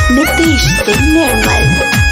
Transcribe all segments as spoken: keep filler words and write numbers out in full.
नीतीश से निर्मल।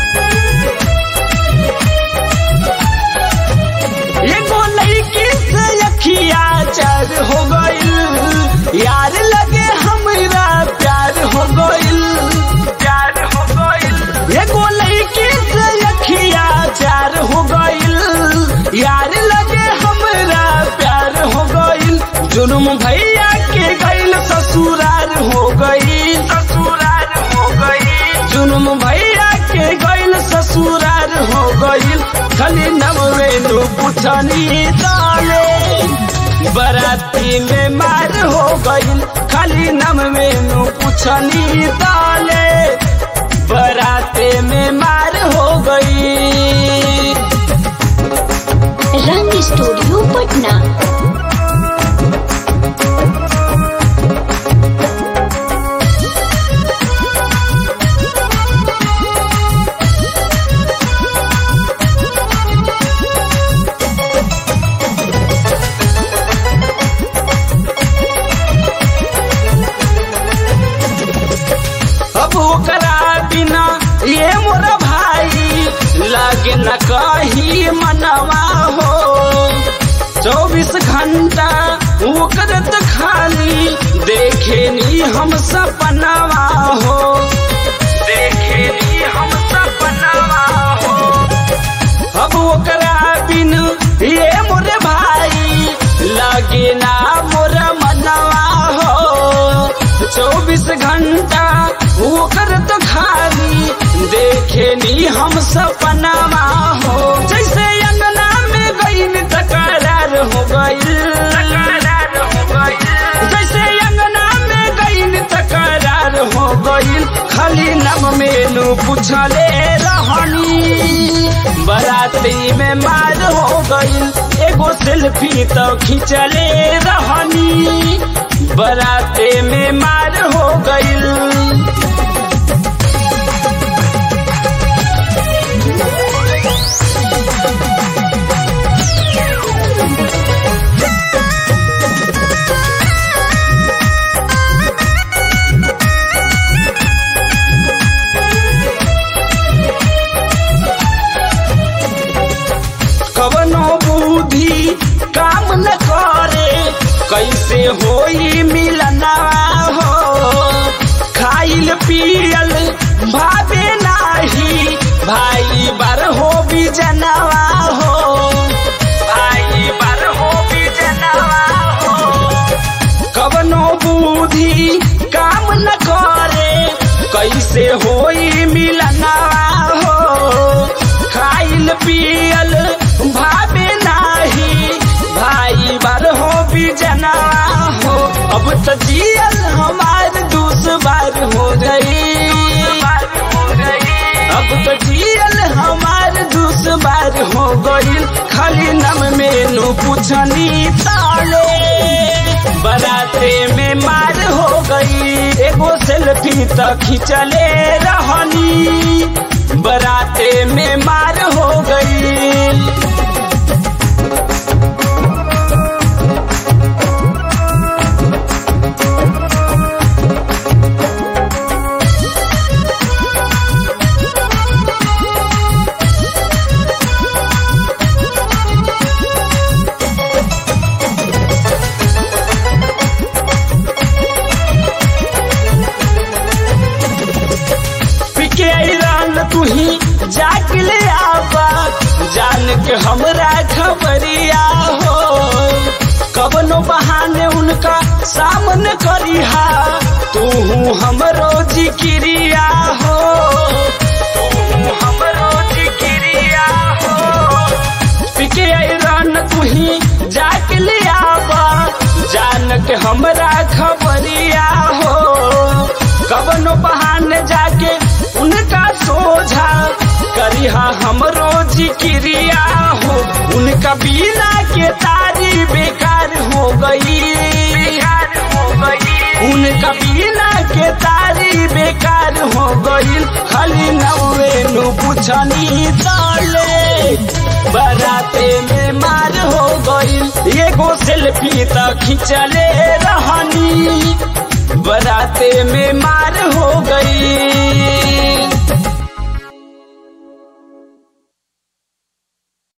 एगो लड़की से अखिया चार हो गइल, यार लगे हमरा प्यार हो गइल, प्यार हो गइल। एगो लड़की से अखिया चार हो गइल, यार लगे हमरा प्यार हो गइल। जुर्म भैया के गइल ससुरार हो गई, ससुरार हो गई। जुर्म भैया के गइल ससुरार हो गइल। खाली नमवे नु पुछनी डाले, बराती में मार हो गइल। खाली नमवे नु पुछनी डाले, बराते में मार हो गई। रंग स्टूडियो पटना। अब ओकरा बिना ये मोरा भाई लागे न कहीं मनवा हो। चौबीस घंटा ओकर त खाली देखे नी हम सपनवा हो, देखे नी हम सपनवा हो। अब ओकरा बिन ये मोरे भाई लागे ना मोरा मनवा हो। चौबीस घंटा ओकर तो खाली देखे नी हम सपनावा हो। जैसे अंगना में गईन तकरार हो गई, तकरार हो गई। जैसे अंगना में गईन तकरार हो गई। खाली नम मेनू पूछले रहनी, बराती में मार हो गई। एगो सेल्फी तो खींचले रहनी, बराते में मार हो गई। कवनो बुद्धि काम न करे, कैसे होई मिलना हो। खाइल पियल भावे नाही, भाई बार हो भी जनवा हो, भाई बार हो भी जनवा हो। कवनो बुद्धि काम न करे, कैसे होई मिलना हो। खाइल पियल भावे नाही, भाई बार हो भी जना हो। अब तो जियल हमार दुश्वार हो गई, अब तो जियल हमार दुश्वार हो गई। खाली नम मेनू पूछनी ताले, बराते में मार हो गई। एगो सेल्फी तो खींचले रहनी, बराते में मार हो गई। तुही जाग ले आवा, जान के हमरा खबरिया हो। कवनो बहाने उनका सामने करिहा, तू हमरो जिक्रिया हो, तू हमरो जिक्रिया हो। पिके ऐरान तुही जाग ले आवा, जान के हमरा खबरिया हो। कवनो बहाने जाके उनका सोझा करिहा हमरो जिक्रिया हो। उनका बिना के तारी बेकार हो गई, बेकार हो गई। उनका बिना के तारी बेकार हो गई। खाली नवे नु पूछनी ताले, बराते में मार हो गई। एगो सेल्फी तो खींचले रहनी, बराते में मार हो गई।